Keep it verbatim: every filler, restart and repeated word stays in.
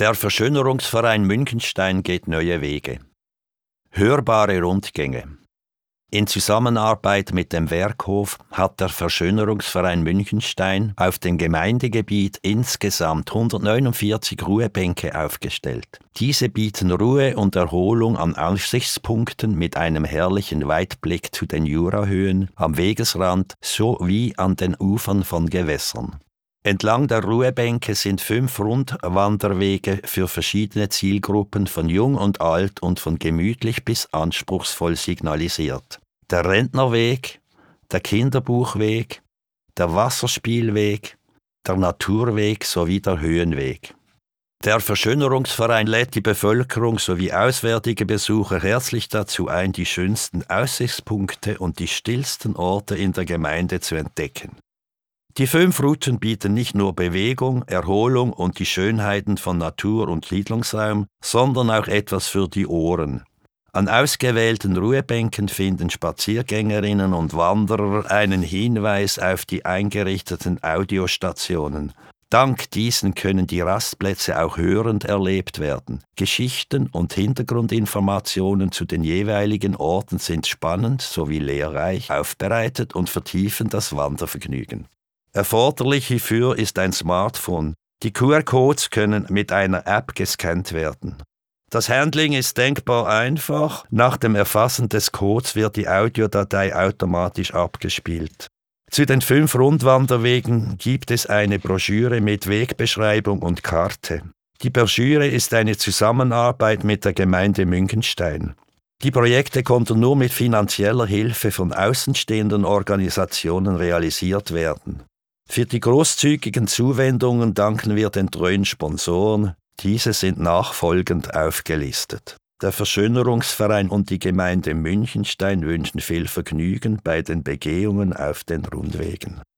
Der Verschönerungsverein Münchenstein geht neue Wege. Hörbare Rundgänge. In Zusammenarbeit mit dem Werkhof hat der Verschönerungsverein Münchenstein auf dem Gemeindegebiet insgesamt hundertneunundvierzig Ruhebänke aufgestellt. Diese bieten Ruhe und Erholung an Aussichtspunkten mit einem herrlichen Weitblick zu den Jurahöhen, am Wegesrand sowie an den Ufern von Gewässern. Entlang der Ruhebänke sind fünf Rundwanderwege für verschiedene Zielgruppen von jung und alt und von gemütlich bis anspruchsvoll signalisiert. Der Rentnerweg, der Kinderbuchweg, der Wasserspielweg, der Naturweg sowie der Höhenweg. Der Verschönerungsverein lädt die Bevölkerung sowie auswärtige Besucher herzlich dazu ein, die schönsten Aussichtspunkte und die stillsten Orte in der Gemeinde zu entdecken. Die fünf Routen bieten nicht nur Bewegung, Erholung und die Schönheiten von Natur und Siedlungsraum, sondern auch etwas für die Ohren. An ausgewählten Ruhebänken finden Spaziergängerinnen und Wanderer einen Hinweis auf die eingerichteten Audiostationen. Dank diesen können die Rastplätze auch hörend erlebt werden. Geschichten und Hintergrundinformationen zu den jeweiligen Orten sind spannend sowie lehrreich aufbereitet und vertiefen das Wandervergnügen. Erforderlich hierfür ist ein Smartphone. Die Q R-Codes können mit einer App gescannt werden. Das Handling ist denkbar einfach. Nach dem Erfassen des Codes wird die Audiodatei automatisch abgespielt. Zu den fünf Rundwanderwegen gibt es eine Broschüre mit Wegbeschreibung und Karte. Die Broschüre ist eine Zusammenarbeit mit der Gemeinde Münchenstein. Die Projekte konnten nur mit finanzieller Hilfe von außenstehenden Organisationen realisiert werden. Für die großzügigen Zuwendungen danken wir den treuen Sponsoren. Diese sind nachfolgend aufgelistet. Der Verschönerungsverein und die Gemeinde Münchenstein wünschen viel Vergnügen bei den Begehungen auf den Rundwegen.